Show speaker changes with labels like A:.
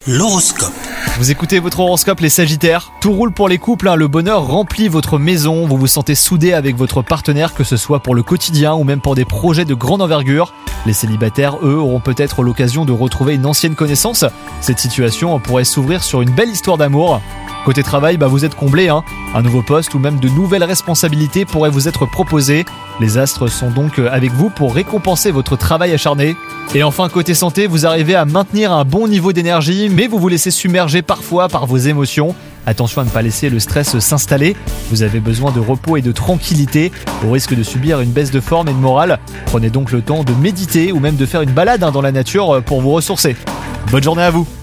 A: L'horoscope.
B: Vous écoutez votre horoscope les Sagittaires. Tout roule pour les couples, le bonheur remplit votre maison, vous vous sentez soudés avec votre partenaire, que ce soit pour le quotidien ou même pour des projets de grande envergure. Les célibataires, eux, auront peut-être l'occasion de retrouver une ancienne connaissance. Cette situation pourrait s'ouvrir sur une belle histoire d'amour. Côté travail, vous êtes comblés, Un nouveau poste ou même de nouvelles responsabilités pourraient vous être proposées. Les astres sont donc avec vous pour récompenser votre travail acharné. Et enfin, côté santé, vous arrivez à maintenir un bon niveau d'énergie, mais vous vous laissez submerger parfois par vos émotions. Attention à ne pas laisser le stress s'installer. Vous avez besoin de repos et de tranquillité, au risque de subir une baisse de forme et de morale. Prenez donc le temps de méditer ou même de faire une balade dans la nature pour vous ressourcer. Bonne journée à vous!